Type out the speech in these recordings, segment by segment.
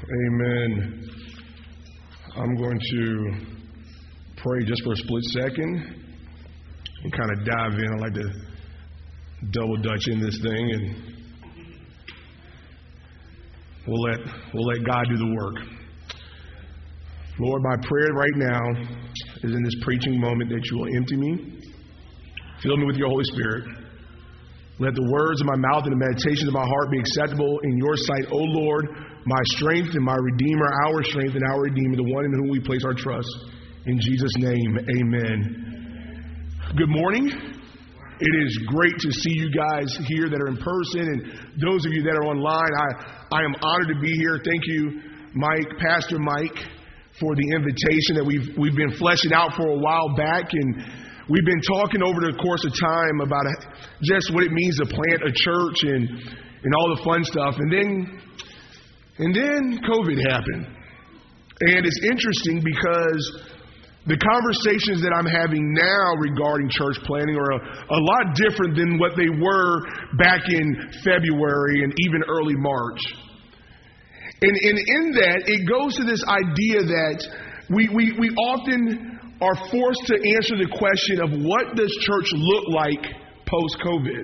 Amen. I'm going to pray just for a split second and kind of dive in. I like to double dutch in this thing, and we'll let God do the work. Lord, my prayer right now is in this preaching moment that you will empty me, fill me with your Holy Spirit. Let the words of my mouth and the meditations of my heart be acceptable in your sight, O Lord, my strength and my Redeemer, our strength and our Redeemer, the one in whom we place our trust. In Jesus' name, amen. Good morning. It is great to see you guys here that are in person, and those of you that are online, I am honored to be here. Thank you, Mike, Pastor Mike, for the invitation that we've been fleshing out for a while back, and we've been talking over the course of time about just what it means to plant a church and all the fun stuff. And then COVID happened. And it's interesting because the conversations that I'm having now regarding church planting are a lot different than what they were back in February and even early March. And in that, it goes to this idea that we often are forced to answer the question of what does church look like post-COVID?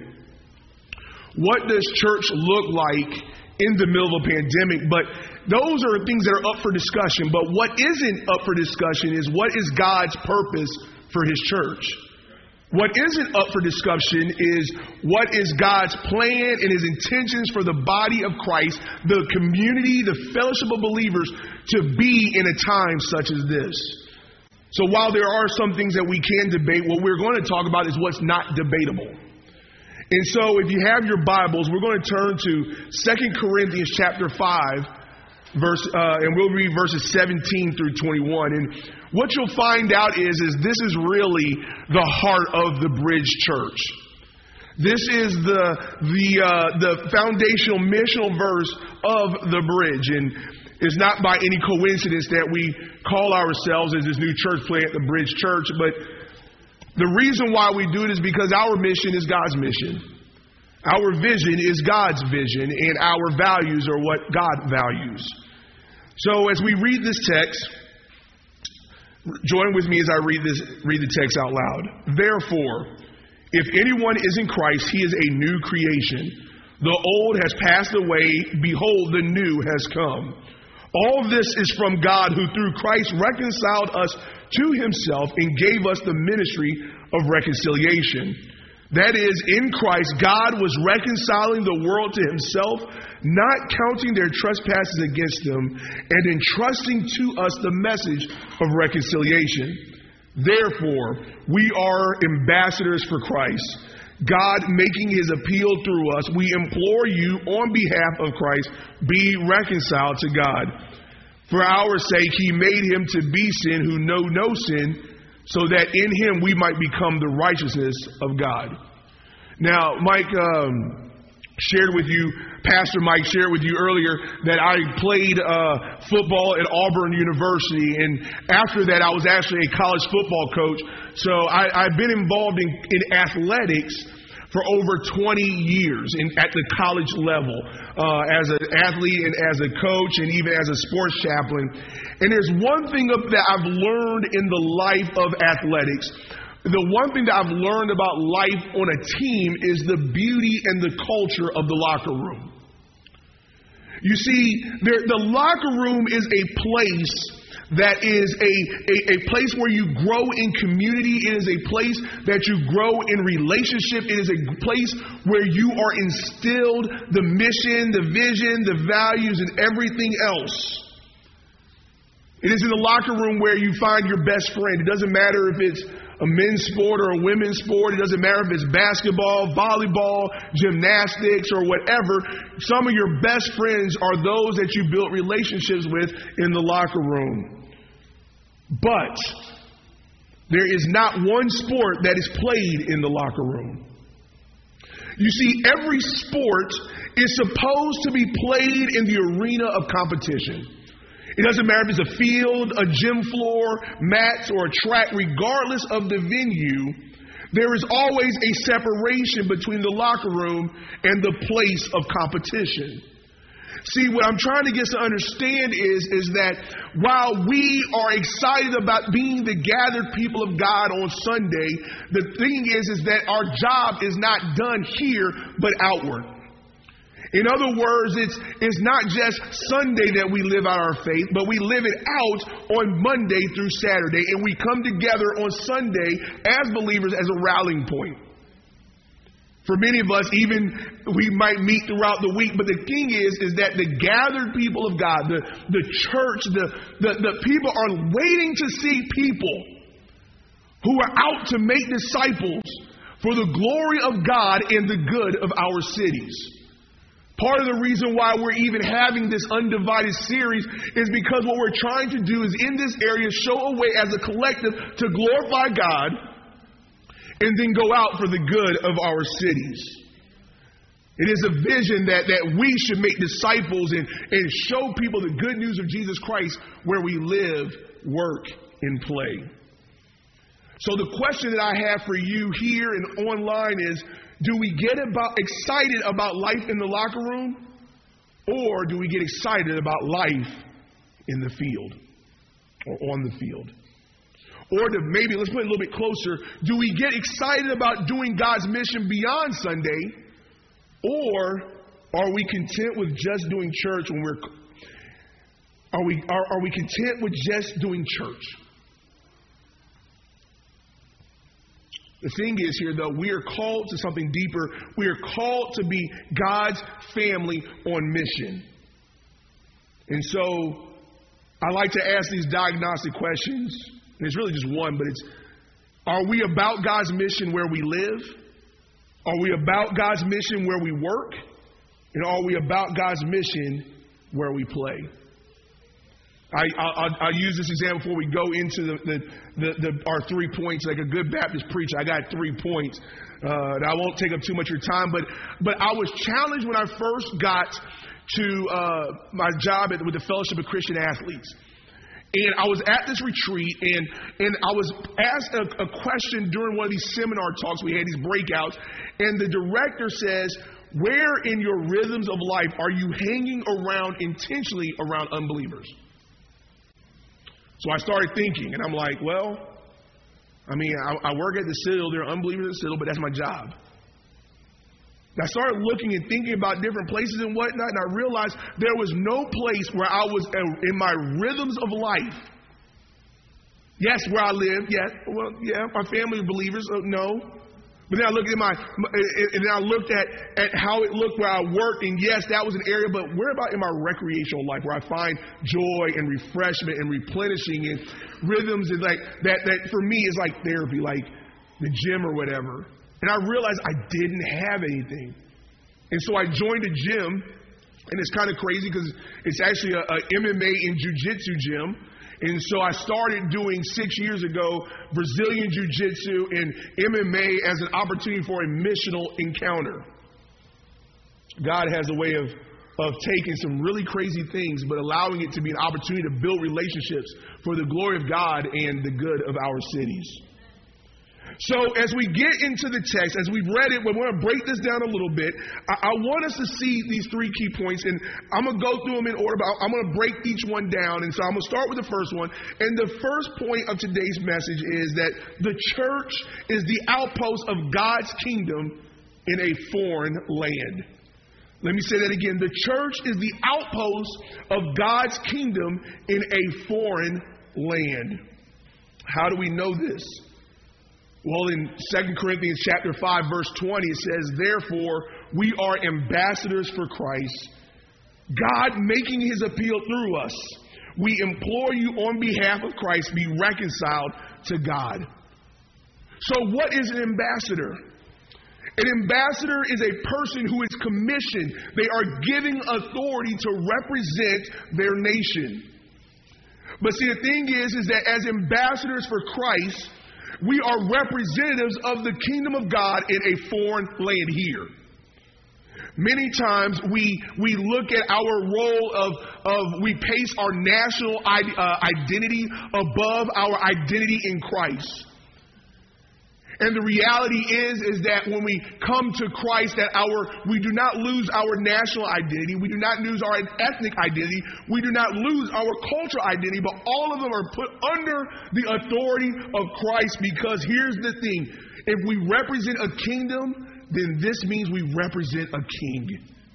What does church look like in the middle of a pandemic? But those are things that are up for discussion. But what isn't up for discussion is what is God's purpose for His church? What isn't up for discussion is what is God's plan and His intentions for the body of Christ, the community, the fellowship of believers to be in a time such as this. So while there are some things that we can debate, what we're going to talk about is what's not debatable. And so if you have your Bibles, we're going to turn to 2 Corinthians chapter 5, and we'll read verses 17 through 21. And what you'll find out is this is really the heart of the Bridge Church. This is the foundational missional verse of the Bridge. And it's not by any coincidence that we call ourselves as this new church plant, the Bridge Church. But the reason why we do it is because our mission is God's mission. Our vision is God's vision, and our values are what God values. So as we read this text, join with me as I read the text out loud. Therefore, if anyone is in Christ, he is a new creation. The old has passed away. Behold, the new has come. All this is from God, who through Christ reconciled us to Himself and gave us the ministry of reconciliation. That is, in Christ, God was reconciling the world to Himself, not counting their trespasses against them, and entrusting to us the message of reconciliation. Therefore, we are ambassadors for Christ, God making His appeal through us. We implore you on behalf of Christ, be reconciled to God. For our sake, He made Him to be sin who know no sin, so that in Him we might become the righteousness of God. Now, Pastor Mike shared with you earlier that I played football at Auburn University, and after that I was actually a college football coach. So I've been involved in athletics for over 20 years at the college level, as an athlete and as a coach and even as a sports chaplain. And there's one thing that I've learned in the life of athletics. The one thing that I've learned about life on a team is the beauty and the culture of the locker room. You see, the locker room is a place that is a place where you grow in community. It is a place that you grow in relationship. It is a place where you are instilled the mission, the vision, the values, and everything else. It is in the locker room where you find your best friend. It doesn't matter if it's a men's sport or a women's sport. It doesn't matter if it's basketball, volleyball, gymnastics, or whatever. Some of your best friends are those that you built relationships with in the locker room. But there is not one sport that is played in the locker room. You see, every sport is supposed to be played in the arena of competition. It doesn't matter if it's a field, a gym floor, mats, or a track. Regardless of the venue, there is always a separation between the locker room and the place of competition. See, what I'm trying to get to understand is that while we are excited about being the gathered people of God on Sunday, the thing is that our job is not done here, but outward. In other words, it's not just Sunday that we live out our faith, but we live it out on Monday through Saturday, and we come together on Sunday as believers as a rallying point. For many of us, even we might meet throughout the week, but the thing is that the gathered people of God, the church, the people are waiting to see people who are out to make disciples for the glory of God and the good of our cities. Part of the reason why we're even having this undivided series is because what we're trying to do is in this area show a way as a collective to glorify God and then go out for the good of our cities. It is a vision that we should make disciples and show people the good news of Jesus Christ where we live, work, and play. So the question that I have for you here and online is, do we get excited about life in the locker room, or do we get excited about life in the field or on the field? Or maybe, let's put it a little bit closer, do we get excited about doing God's mission beyond Sunday? Or are we content with just doing church when are we content with just doing church? The thing is here, though, we are called to something deeper. We are called to be God's family on mission. And so I like to ask these diagnostic questions. And it's really just one, but it's, are we about God's mission where we live? Are we about God's mission where we work? And are we about God's mission where we play? I'll use this example before we go into our 3 points. Like a good Baptist preacher, I got 3 points. And I won't take up too much of your time, but I was challenged when I first got to my job with the Fellowship of Christian Athletes. And I was at this retreat, and I was asked a question during one of these seminar talks. We had these breakouts, and the director says, where in your rhythms of life are you hanging around intentionally around unbelievers? So I started thinking, and I'm like, well, I mean, I work at the Citadel. There are unbelievers at the Citadel, but that's my job. I started looking and thinking about different places and whatnot, and I realized there was no place where I was in my rhythms of life. Yes, where I live. Yeah, my family is believers. No, but then I looked I looked at how it looked where I worked, and yes, that was an area. But where about in my recreational life, where I find joy and refreshment and replenishing and rhythms, is like that for me is like therapy, like the gym or whatever. And I realized I didn't have anything. And so I joined a gym, and it's kind of crazy because it's actually a MMA and jiu-jitsu gym. And so I started doing 6 years ago Brazilian jiu-jitsu and MMA as an opportunity for a missional encounter. God has a way of taking some really crazy things, but allowing it to be an opportunity to build relationships for the glory of God and the good of our cities. So as we get into the text, as we've read it, we want to break this down a little bit. I want us to see these 3 key points, and I'm going to go through them in order, but I'm going to break each one down. And so I'm going to start with the first one. And the first point of today's message is that the church is the outpost of God's kingdom in a foreign land. Let me say that again. The church is the outpost of God's kingdom in a foreign land. How do we know this? Well, in 2 Corinthians chapter 5, verse 20, it says, therefore, we are ambassadors for Christ, God making his appeal through us. We implore you on behalf of Christ, be reconciled to God. So what is an ambassador? An ambassador is a person who is commissioned. They are giving authority to represent their nation. But see, the thing is that as ambassadors for Christ, we are representatives of the kingdom of God in a foreign land here. Many times we look at our role of we place our national identity above our identity in Christ. And the reality is that when we come to Christ, that we do not lose our national identity. We do not lose our ethnic identity. We do not lose our cultural identity, but all of them are put under the authority of Christ, because here's the thing. If we represent a kingdom, then this means we represent a king.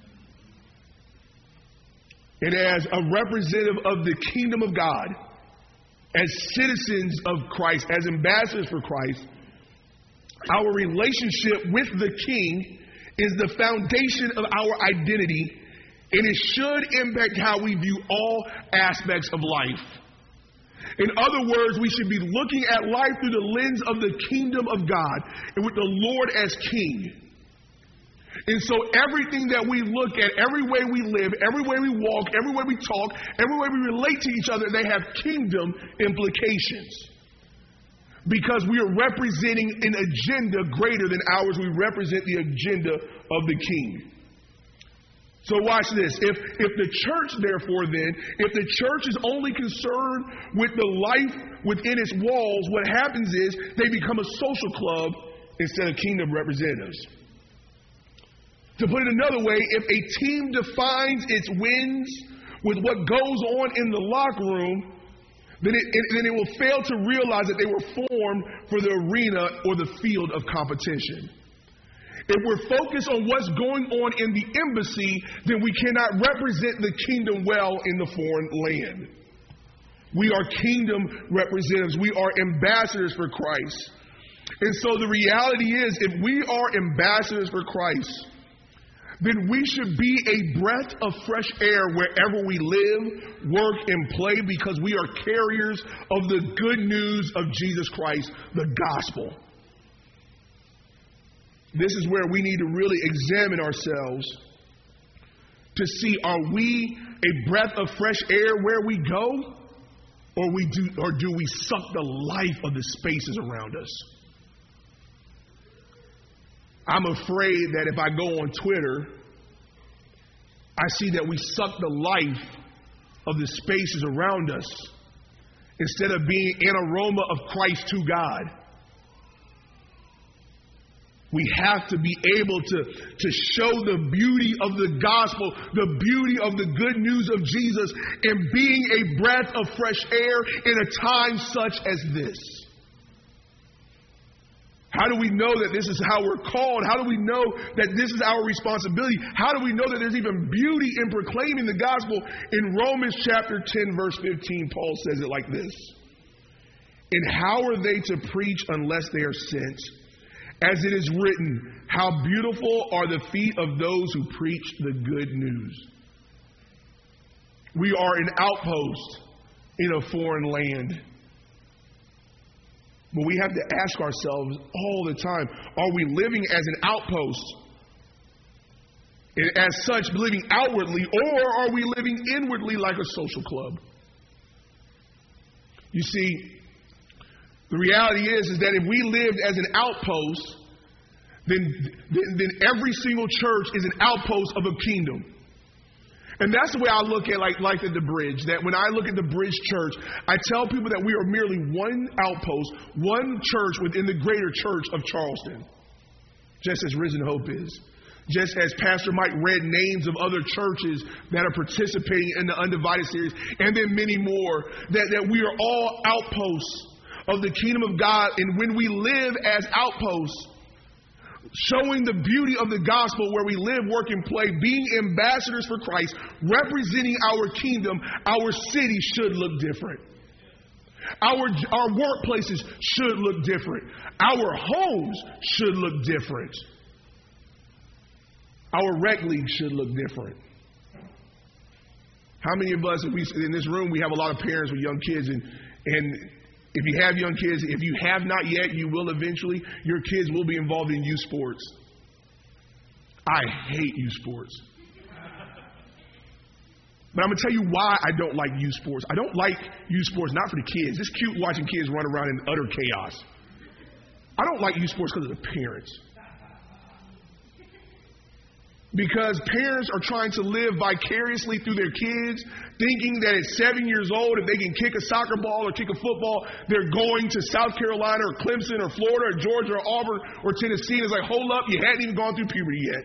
And as a representative of the kingdom of God, as citizens of Christ, as ambassadors for Christ, our relationship with the King is the foundation of our identity, and it should impact how we view all aspects of life. In other words, we should be looking at life through the lens of the kingdom of God and with the Lord as King. And so everything that we look at, every way we live, every way we walk, every way we talk, every way we relate to each other, they have kingdom implications. Because we are representing an agenda greater than ours. We represent the agenda of the King. So watch this. If the church, therefore, then, if the church is only concerned with the life within its walls, what happens is they become a social club instead of kingdom representatives. To put it another way, if a team defines its wins with what goes on in the locker room, then it will fail to realize that they were formed for the arena or the field of competition. If we're focused on what's going on in the embassy, then we cannot represent the kingdom well in the foreign land. We are kingdom representatives. We are ambassadors for Christ. And so the reality is, if we are ambassadors for Christ, then we should be a breath of fresh air wherever we live, work, and play, because we are carriers of the good news of Jesus Christ, the gospel. This is where we need to really examine ourselves to see, are we a breath of fresh air where we go, or do we suck the life of the spaces around us? I'm afraid that if I go on Twitter, I see that we suck the life of the spaces around us instead of being an aroma of Christ to God. We have to be able to show the beauty of the gospel, the beauty of the good news of Jesus, and being a breath of fresh air in a time such as this. How do we know that this is how we're called? How do we know that this is our responsibility? How do we know that there's even beauty in proclaiming the gospel? In Romans chapter 10, verse 15, Paul says it like this. And how are they to preach unless they are sent? As it is written, how beautiful are the feet of those who preach the good news. We are an outpost in a foreign land. But we have to ask ourselves all the time, are we living as an outpost? And as such, living outwardly, or are we living inwardly like a social club? You see, the reality is that if we lived as an outpost, then every single church is an outpost of a kingdom. And that's the way I look at life at the Bridge. That when I look at the Bridge Church, I tell people that we are merely one outpost, one church within the greater church of Charleston. Just as Risen Hope is. Just as Pastor Mike read names of other churches that are participating in the Undivided series, and then many more, that we are all outposts of the kingdom of God. And when we live as outposts, showing the beauty of the gospel where we live, work, and play, being ambassadors for Christ, representing our kingdom, our city should look different. Our workplaces should look different. Our homes should look different. Our rec league should look different. How many of us, in this room, we have a lot of parents with young kids, and if you have young kids, if you have not yet, you will eventually. Your kids will be involved in youth sports. I hate youth sports. But I'm going to tell you why I don't like youth sports. I don't like youth sports not for the kids. It's cute watching kids run around in utter chaos. I don't like youth sports because of the parents. Because parents are trying to live vicariously through their kids, thinking that at 7 years old, if they can kick a soccer ball or kick a football, they're going to South Carolina or Clemson or Florida or Georgia or Auburn or Tennessee. And it's like, hold up, you hadn't even gone through puberty yet.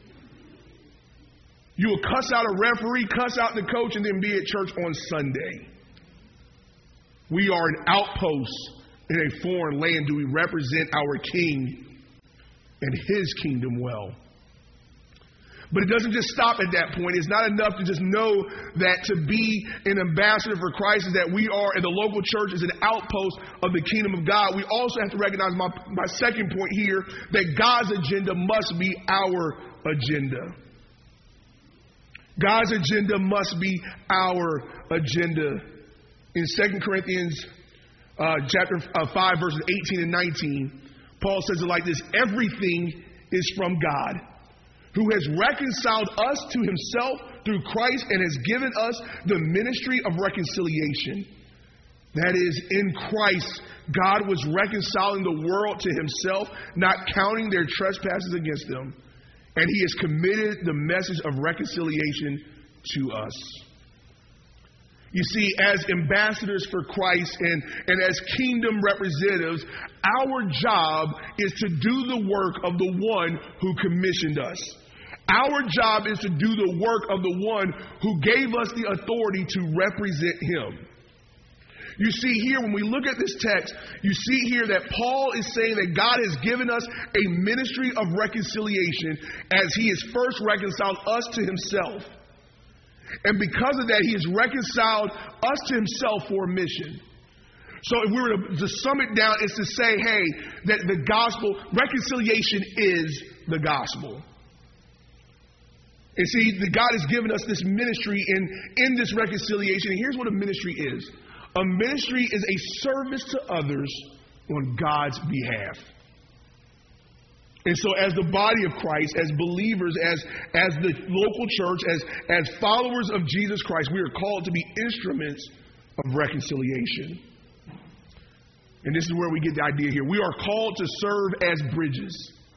You will cuss out a referee, cuss out the coach, and then be at church on Sunday. We are an outpost in a foreign land. Do we represent our King and his kingdom well? But it doesn't just stop at that point. It's not enough to just know that to be an ambassador for Christ is that we are, in the local church, is an outpost of the kingdom of God. We also have to recognize my second point here, that God's agenda must be our agenda. God's agenda must be our agenda. In 2 Corinthians chapter 5, verses 18 and 19, Paul says it like this: everything is from God, who has reconciled us to himself through Christ and has given us the ministry of reconciliation. That is, in Christ, God was reconciling the world to himself, not counting their trespasses against them. And he has committed the message of reconciliation to us. You see, as ambassadors for Christ and as kingdom representatives, our job is to do the work of the one who commissioned us. Our job is to do the work of the one who gave us the authority to represent him. You see here, when we look at this text, you see here that Paul is saying that God has given us a ministry of reconciliation as he has first reconciled us to himself. And because of that, he has reconciled us to himself for a mission. So if we were to sum it down, it's to say, hey, that the gospel, reconciliation is the gospel. And see, God has given us this ministry in this reconciliation. And here's what a ministry is. A ministry is a service to others on God's behalf. And so as the body of Christ, as believers, as the local church, as followers of Jesus Christ, we are called to be instruments of reconciliation. And this is where we get the idea here. We are called to serve as bridges.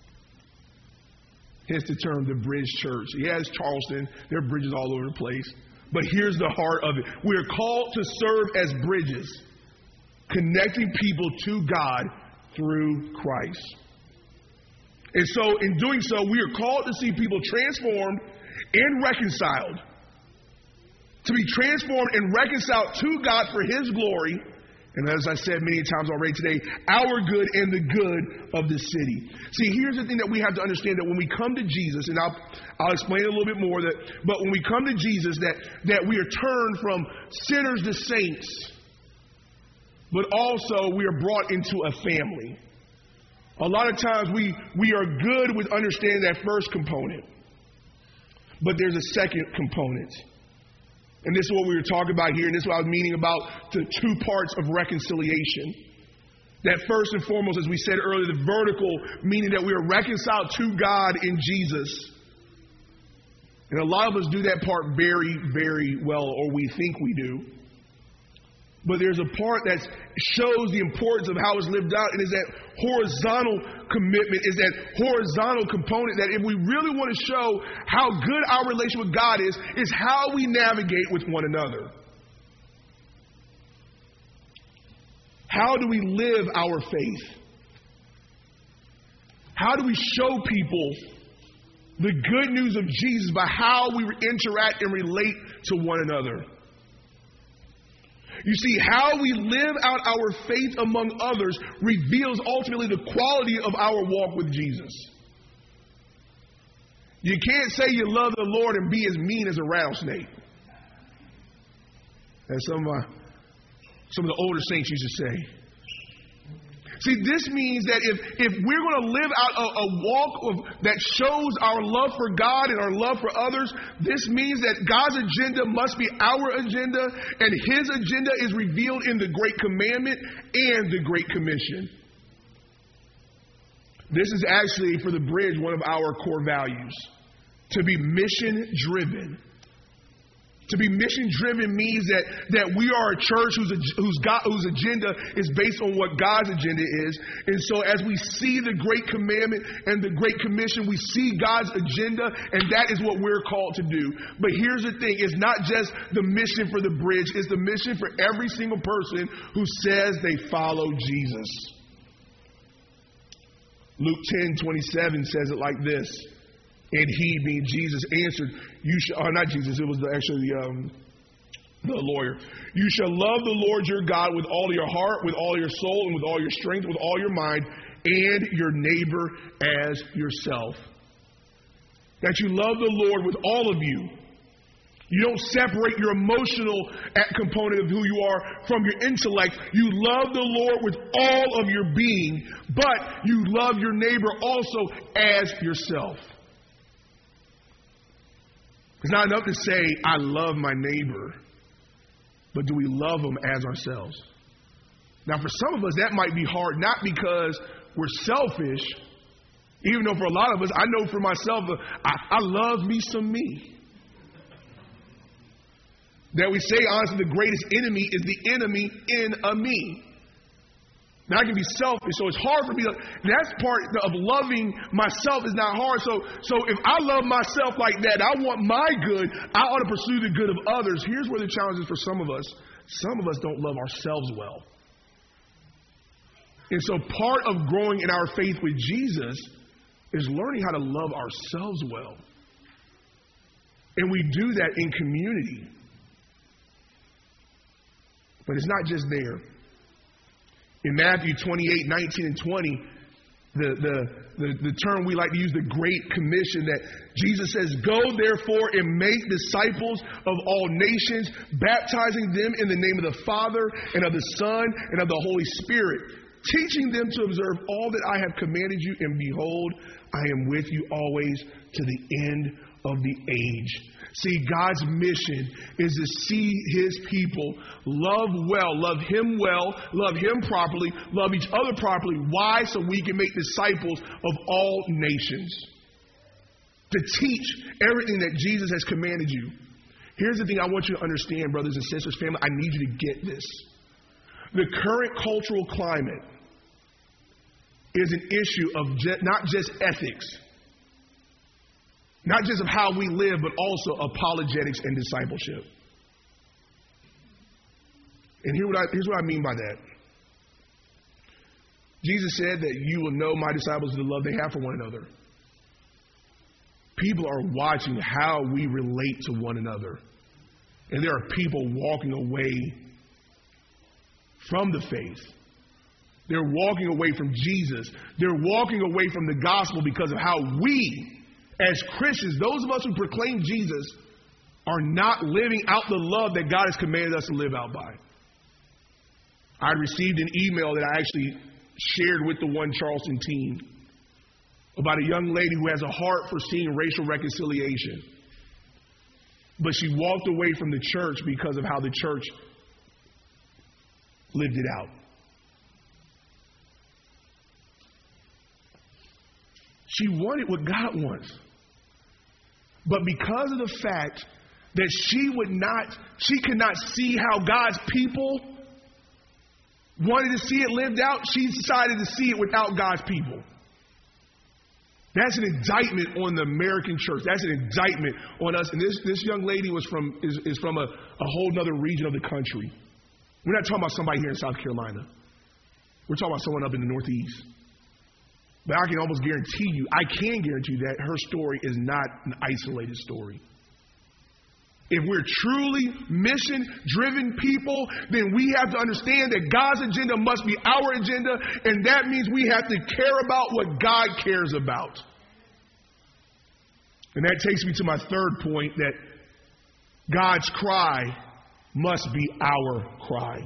Hence the term, the bridge church. Yeah, it's Charleston. There are bridges all over the place. But here's the heart of it. We are called to serve as bridges, connecting people to God through Christ. And so in doing so, we are called to see people transformed and reconciled. To be transformed and reconciled to God for his glory. And as I said many times already today, our good and the good of the city. See, here's the thing that we have to understand, that when we come to Jesus, and I'll explain it a little bit more, but when we come to Jesus, that we are turned from sinners to saints, but also we are brought into a family. A lot of times we are good with understanding that first component, but there's a second component. And this is what we were talking about here, and this is what I was meaning about the two parts of reconciliation. That first and foremost, as we said earlier, the vertical, meaning that we are reconciled to God in Jesus. And a lot of us do that part very, very well, or we think we do. But there's a part that shows the importance of how it's lived out, and is that horizontal commitment, is that horizontal component that if we really want to show how good our relationship with God is how we navigate with one another. How do we live our faith? How do we show people the good news of Jesus by how we interact and relate to one another? You see, how we live out our faith among others reveals ultimately the quality of our walk with Jesus. You can't say you love the Lord and be as mean as a rattlesnake. As some of the older saints used to say. See, this means that if we're going to live out a walk that shows our love for God and our love for others, this means that God's agenda must be our agenda, and his agenda is revealed in the Great Commandment and the Great Commission. This is actually, for the Bridge, one of our core values, to be mission-driven. To be mission-driven means that we are a church whose agenda is based on what God's agenda is. And so as we see the Great Commandment and the Great Commission, we see God's agenda, and that is what we're called to do. But here's the thing. It's not just the mission for the bridge. It's the mission for every single person who says they follow Jesus. Luke 10:27 says it like this. And he, being Jesus, answered, not Jesus, it was the lawyer. You shall love the Lord your God with all your heart, with all your soul, and with all your strength, with all your mind, and your neighbor as yourself. That you love the Lord with all of you. You don't separate your emotional component of who you are from your intellect. You love the Lord with all of your being, but you love your neighbor also as yourself. It's not enough to say, I love my neighbor, but do we love them as ourselves? Now, for some of us, that might be hard, not because we're selfish, even though for a lot of us, I know for myself, I love me some me. That we say, honestly, the greatest enemy is the enemy in a me. Now, I can be selfish, so it's hard for me to, that's part of loving myself is not hard. So if I love myself like that, I want my good, I ought to pursue the good of others. Here's where the challenge is for some of us. Some of us don't love ourselves well. And so part of growing in our faith with Jesus is learning how to love ourselves well. And we do that in community. But it's not just there. In Matthew 28:19 and 20, the term we like to use, the Great Commission, that Jesus says, go therefore and make disciples of all nations, baptizing them in the name of the Father and of the Son and of the Holy Spirit, teaching them to observe all that I have commanded you, and behold, I am with you always to the end of the age. See, God's mission is to see his people love well, love him properly, love each other properly. Why? So we can make disciples of all nations. To teach everything that Jesus has commanded you. Here's the thing I want you to understand, brothers and sisters, family. I need you to get this. The current cultural climate is an issue of not just ethics, not just of how we live, but also apologetics and discipleship. And here's what I mean by that. Jesus said that you will know my disciples through the love they have for one another. People are watching how we relate to one another. And there are people walking away from the faith. They're walking away from Jesus. They're walking away from the gospel because of how we, as Christians, those of us who proclaim Jesus, are not living out the love that God has commanded us to live out by. I received an email that I actually shared with the One Charleston team about a young lady who has a heart for seeing racial reconciliation. But she walked away from the church because of how the church lived it out. She wanted what God wants. But because of the fact that she could not see how God's people wanted to see it lived out, she decided to see it without God's people. That's an indictment on the American church. That's an indictment on us. And this young lady is from a whole other region of the country. We're not talking about somebody here in South Carolina. We're talking about someone up in the Northeast. But I can almost guarantee you that her story is not an isolated story. If we're truly mission-driven people, then we have to understand that God's agenda must be our agenda, and that means we have to care about what God cares about. And that takes me to my third point, that God's cry must be our cry.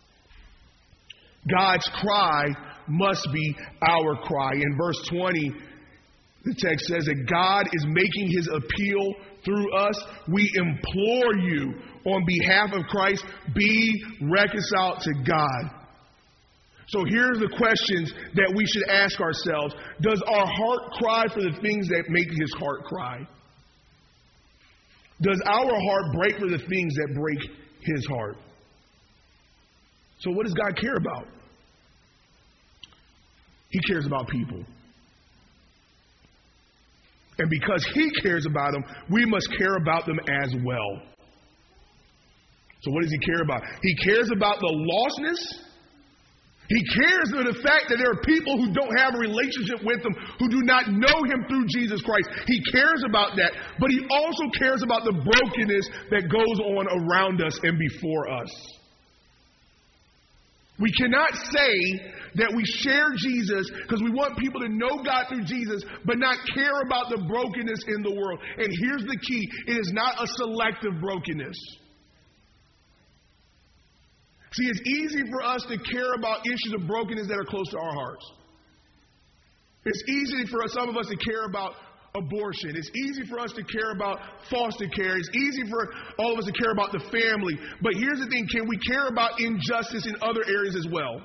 God's cry must be our cry. In verse 20, the text says that God is making his appeal through us. We implore you on behalf of Christ, be reconciled to God. So here's the questions that we should ask ourselves. Does our heart cry for the things that make his heart cry? Does our heart break for the things that break his heart? So what does God care about? He cares about people. And because he cares about them, we must care about them as well. So what does he care about? He cares about the lostness. He cares about the fact that there are people who don't have a relationship with him, who do not know him through Jesus Christ. He cares about that, but he also cares about the brokenness that goes on around us and before us. We cannot say that we share Jesus because we want people to know God through Jesus, but not care about the brokenness in the world. And here's the key. It is not a selective brokenness. See, it's easy for us to care about issues of brokenness that are close to our hearts. It's easy for some of us to care about abortion. It's easy for us to care about foster care. It's easy for all of us to care about the family. But here's the thing. Can we care about injustice in other areas as well?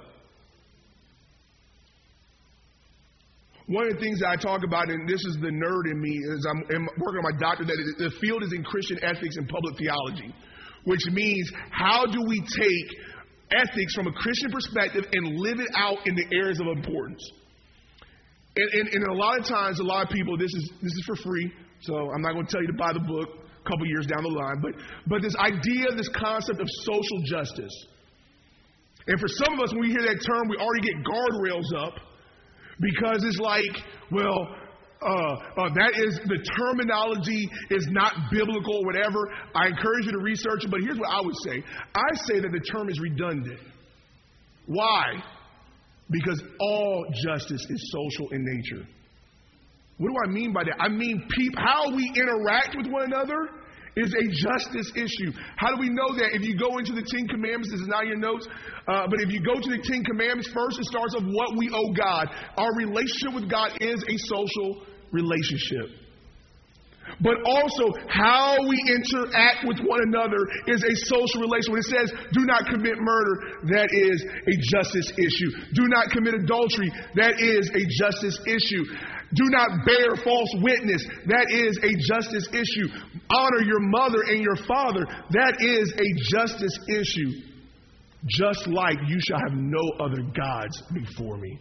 One of the things that I talk about, and this is the nerd in me, is I'm working on my doctorate, that the field is in Christian ethics and public theology, which means how do we take ethics from a Christian perspective and live it out in the areas of importance. And a lot of times, a lot of people, this is for free, so I'm not going to tell you to buy the book a couple years down the line, but this idea, this concept of social justice. And for some of us, when we hear that term, we already get guardrails up because it's like, well, that is, the terminology is not biblical or whatever. I encourage you to research it, but here's what I would say. I say that the term is redundant. Why? Because all justice is social in nature. What do I mean by that? I mean how we interact with one another is a justice issue. How do we know that? If you go into the Ten Commandments, this is not your notes, but if you go to the Ten Commandments, first it starts with what we owe God. Our relationship with God is a social relationship. But also, how we interact with one another is a social relation. When it says, do not commit murder, that is a justice issue. Do not commit adultery, that is a justice issue. Do not bear false witness, that is a justice issue. Honor your mother and your father, that is a justice issue. Just like you shall have no other gods before me.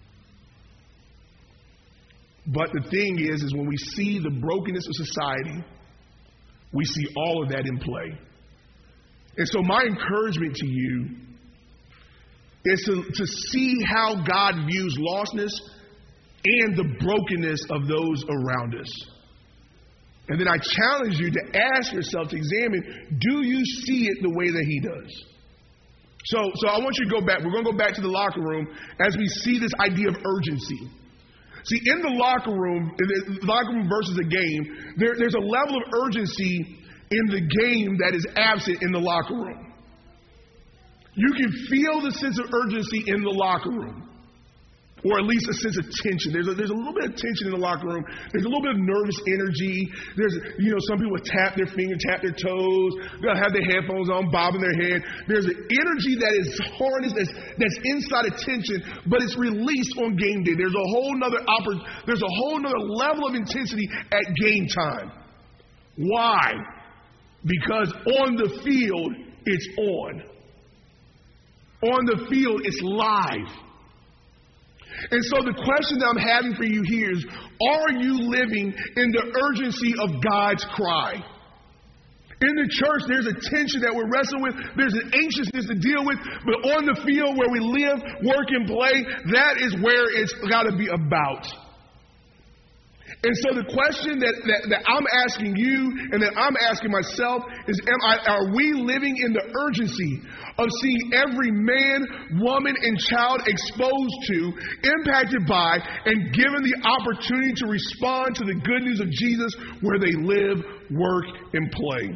But the thing is when we see the brokenness of society, we see all of that in play. And so my encouragement to you is to see how God views lostness and the brokenness of those around us. And then I challenge you to ask yourself, to examine, do you see it the way that he does? So I want you to go back. We're going to go back to the locker room as we see this idea of urgency. See, in the locker room versus a game, there's a level of urgency in the game that is absent in the locker room. You can feel the sense of urgency in the locker room, or at least a sense of tension. There's a little bit of tension in the locker room. There's a little bit of nervous energy. Some people tap their fingers, tap their toes. They'll have their headphones on, bobbing their head. There's an energy that is harnessed, that's inside of tension, but it's released on game day. There's a whole nother level of intensity at game time. Why? Because on the field, it's on. On the field, it's live. And so the question that I'm having for you here is, are you living in the urgency of God's cry? In the church, there's a tension that we're wrestling with. There's an anxiousness to deal with. But on the field where we live, work, and play, that is where it's got to be about. And so the question that I'm asking you and that I'm asking myself is, are we living in the urgency of seeing every man, woman, and child exposed to, impacted by, and given the opportunity to respond to the good news of Jesus where they live, work, and play?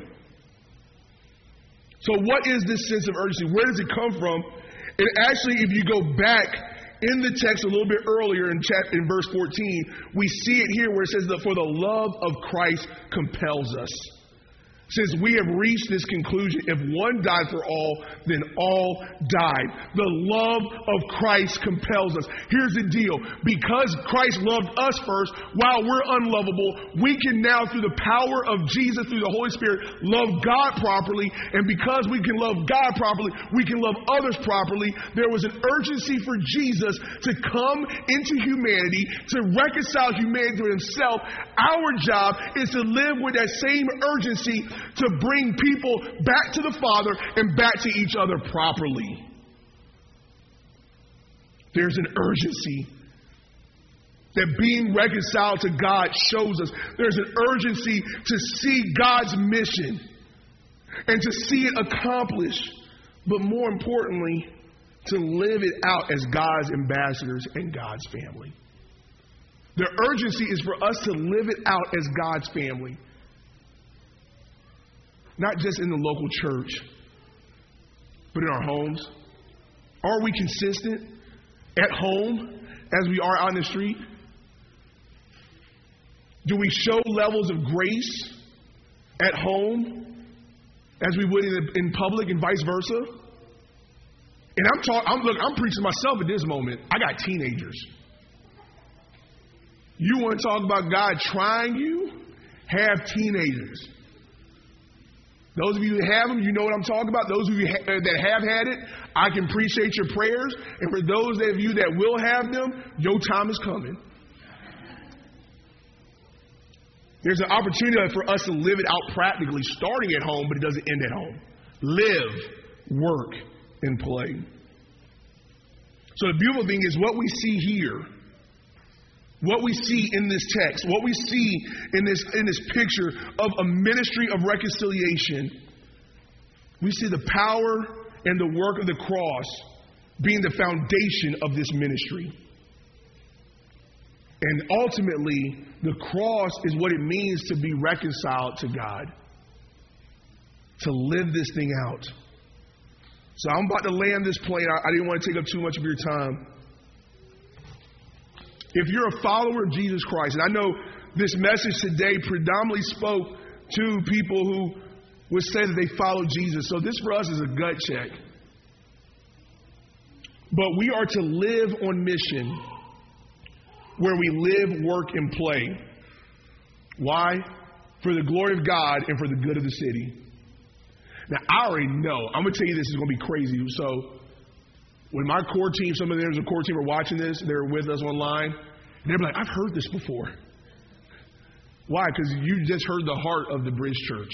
So what is this sense of urgency? Where does it come from? And actually, if you go back in the text a little bit earlier in verse 14, we see it here where it says that for the love of Christ compels us. Since we have reached this conclusion, if one died for all, then all died. The love of Christ compels us. Here's the deal. Because Christ loved us first, while we're unlovable, we can now, through the power of Jesus, through the Holy Spirit, love God properly. And because we can love God properly, we can love others properly. There was an urgency for Jesus to come into humanity, to reconcile humanity to himself. Our job is to live with that same urgency to bring people back to the Father and back to each other properly. There's an urgency that being reconciled to God shows us. There's an urgency to see God's mission and to see it accomplished, but more importantly, to live it out as God's ambassadors and God's family. The urgency is for us to live it out as God's family. Not just in the local church, but in our homes. Are we consistent at home as we are out in the street? Do we show levels of grace at home as we would in public and vice versa? And I'm preaching to myself at this moment. I got teenagers. You want to talk about God trying you? Have teenagers. Those of you who have them, you know what I'm talking about. Those of you that have had it, I can appreciate your prayers. And for those of you that will have them, your time is coming. There's an opportunity for us to live it out practically, starting at home, but it doesn't end at home. Live, work, and play. So the beautiful thing is what we see here, what we see in this text, what we see in this picture of a ministry of reconciliation, we see the power and the work of the cross being the foundation of this ministry. And ultimately, the cross is what it means to be reconciled to God, to live this thing out. So I'm about to land this plane. I didn't want to take up too much of your time. If you're a follower of Jesus Christ, and I know this message today predominantly spoke to people who would say that they follow Jesus. So this for us is a gut check. But we are to live on mission where we live, work, and play. Why? For the glory of God and for the good of the city. Now, I already know. I'm going to tell you this is going to be crazy. So when my core team, some of there's a core team are watching this, they're with us online, and they're like, I've heard this before. Why? Because you just heard the heart of the Bridge Church.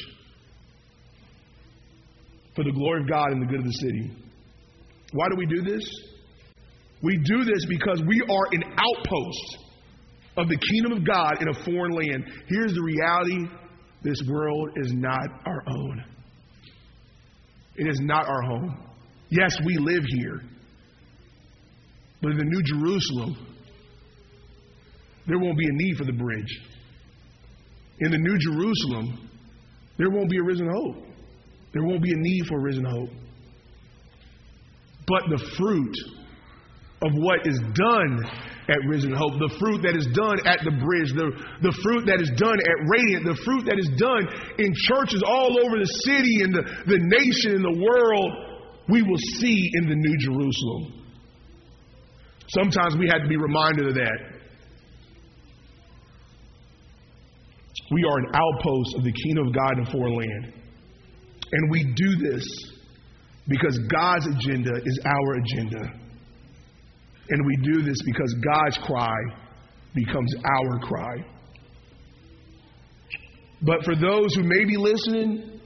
For the glory of God and the good of the city. Why do we do this? We do this because we are an outpost of the kingdom of God in a foreign land. Here's the reality. This world is not our own. It is not our home. Yes, we live here. But in the New Jerusalem, there won't be a need for the bridge. In the New Jerusalem, there won't be a risen hope. There won't be a need for a risen hope. But the fruit of what is done at Risen Hope, the fruit that is done at the bridge, the fruit that is done at Radiant, the fruit that is done in churches all over the city and the nation and the world, we will see in the New Jerusalem. Sometimes we have to be reminded of that. We are an outpost of the kingdom of God in a foreign land. And we do this because God's agenda is our agenda. And we do this because God's cry becomes our cry. But for those who may be listening,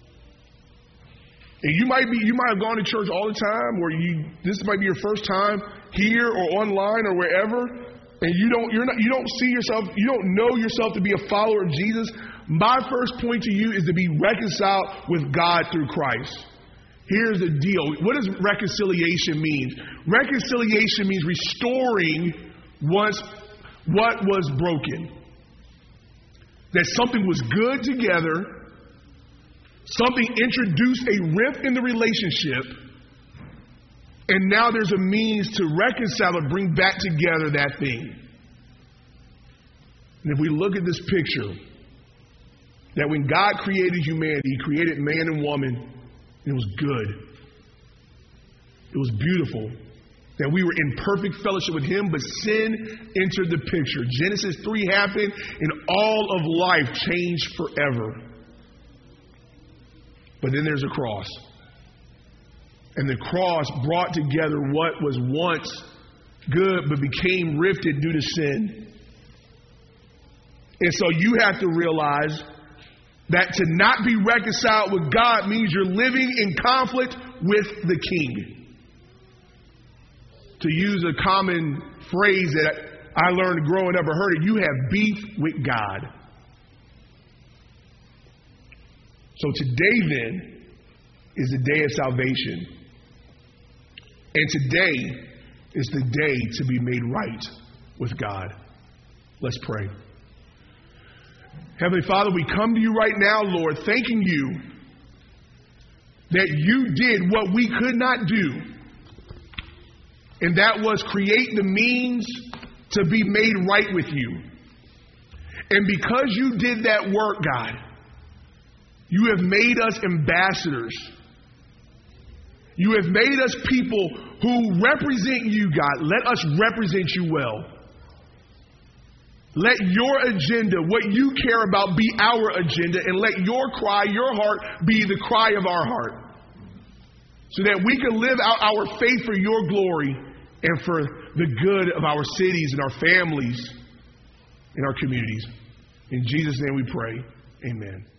and you might have gone to church all the time, or this might be your first time here or online or wherever, and you don't see yourself, you don't know yourself to be a follower of Jesus. My first point to you is to be reconciled with God through Christ. Here's the deal. What does reconciliation mean? Reconciliation means restoring what was broken. That something was good together, something introduced a rift in the relationship, and now there's a means to reconcile and bring back together that thing. And if we look at this picture, that when God created humanity, He created man and woman, and it was good. It was beautiful. That we were in perfect fellowship with Him, but sin entered the picture. Genesis 3 happened, and all of life changed forever. But then there's a cross. And the cross brought together what was once good, but became rifted due to sin. And so you have to realize that to not be reconciled with God means you're living in conflict with the King. To use a common phrase that I learned growing up or heard it, you have beef with God. So today then is the day of salvation. And today is the day to be made right with God. Let's pray. Heavenly Father, we come to you right now, Lord, thanking you that you did what we could not do. And that was create the means to be made right with you. And because you did that work, God, you have made us ambassadors. You have made us people who represent you, God. Let us represent you well. Let your agenda, what you care about, be our agenda, and let your cry, your heart, be the cry of our heart. So that we can live out our faith for your glory and for the good of our cities and our families and our communities. In Jesus' name we pray. Amen.